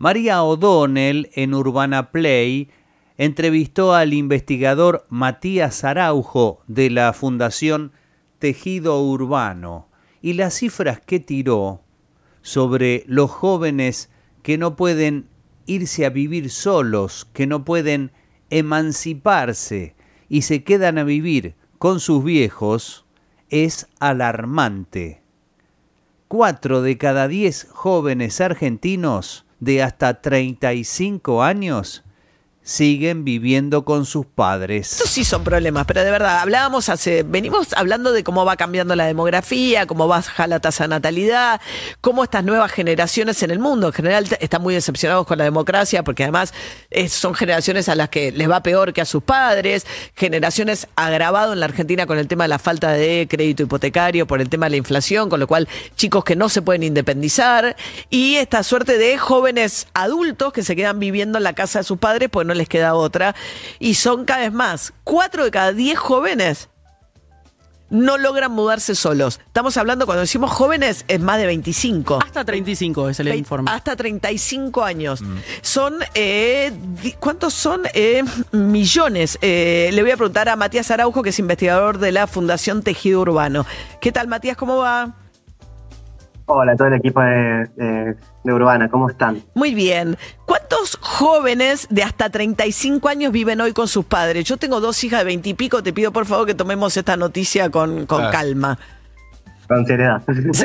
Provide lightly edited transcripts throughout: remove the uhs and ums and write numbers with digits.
María O'Donnell, en Urbana Play, entrevistó al investigador Matías Araujo de la Fundación Tejido Urbano y las cifras que tiró sobre los jóvenes que no pueden irse a vivir solos, que no pueden emanciparse y se quedan a vivir con sus viejos, es alarmante. 4 de cada 10 jóvenes argentinos de hasta 35 años siguen viviendo con sus padres. Estos sí son problemas, pero de verdad, venimos hablando de cómo va cambiando la demografía, cómo baja la tasa de natalidad, cómo estas nuevas generaciones en el mundo en general están muy decepcionados con la democracia, porque además son generaciones a las que les va peor que a sus padres, generaciones agravado en la Argentina con el tema de la falta de crédito hipotecario, por el tema de la inflación, con lo cual chicos que no se pueden independizar, y esta suerte de jóvenes adultos que se quedan viviendo en la casa de sus padres, pues no les queda otra, y son cada vez más. 4 de cada 10 jóvenes no logran mudarse solos. Estamos hablando, cuando decimos jóvenes, es más de 25. Hasta 35 es el informe. Hasta 35 años. Son, ¿cuántos son? Millones. Le voy a preguntar a Matías Araujo, que es investigador de la Fundación Tejido Urbano. ¿Qué tal, Matías? ¿Cómo va? Hola, todo el equipo de Urbana, ¿cómo están? Muy bien. ¿Cuántos jóvenes de hasta 35 años viven hoy con sus padres? Yo tengo 2 hijas de 20 y pico, te pido por favor que tomemos esta noticia con calma. Con seriedad.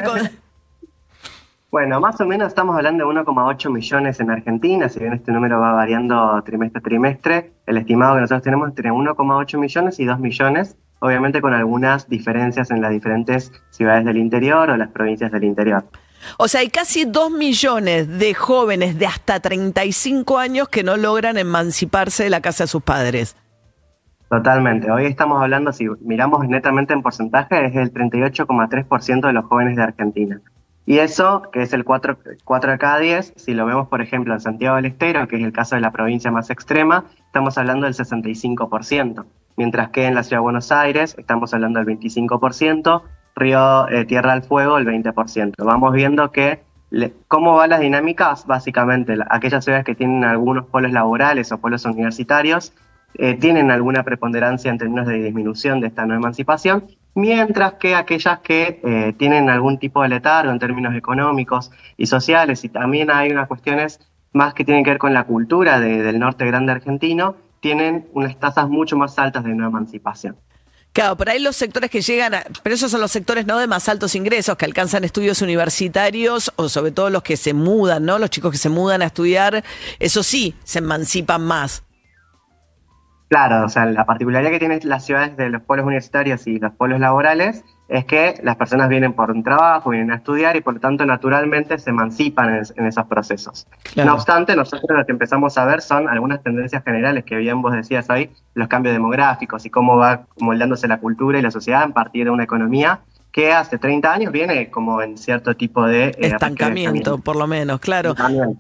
Bueno, más o menos estamos hablando de 1,8 millones en Argentina, si bien este número va variando trimestre a trimestre, el estimado que nosotros tenemos es entre 1,8 millones y 2 millones, obviamente con algunas diferencias en las diferentes ciudades del interior o las provincias del interior. O sea, hay casi 2 millones de jóvenes de hasta 35 años que no logran emanciparse de la casa de sus padres. Totalmente. Hoy estamos hablando, si miramos netamente en porcentaje, es el 38,3% de los jóvenes de Argentina. Y eso, que es el 4 de cada 10, si lo vemos, por ejemplo, en Santiago del Estero, que es el caso de la provincia más extrema, estamos hablando del 65%. Mientras que en la Ciudad de Buenos Aires estamos hablando del 25%, Tierra del Fuego el 20%. Vamos viendo que cómo van las dinámicas, básicamente aquellas ciudades que tienen algunos polos laborales o polos universitarios tienen alguna preponderancia en términos de disminución de esta no emancipación, mientras que aquellas que tienen algún tipo de letargo en términos económicos y sociales, y también hay unas cuestiones más que tienen que ver con la cultura del norte grande argentino, tienen unas tasas mucho más altas de no emancipación. Claro, por ahí los sectores que llegan, pero esos son los sectores no de más altos ingresos, que alcanzan estudios universitarios, o sobre todo los que se mudan, ¿no? Los chicos que se mudan a estudiar, eso sí, se emancipan más. Claro, o sea, la particularidad que tienen las ciudades de los polos universitarios y los polos laborales es que las personas vienen por un trabajo, vienen a estudiar y por lo tanto naturalmente se emancipan en esos procesos. Claro. No obstante, nosotros lo que empezamos a ver son algunas tendencias generales que bien vos decías ahí, los cambios demográficos y cómo va moldeándose la cultura y la sociedad a partir de una economía que hace 30 años viene como en cierto tipo de... estancamiento, por lo menos, claro.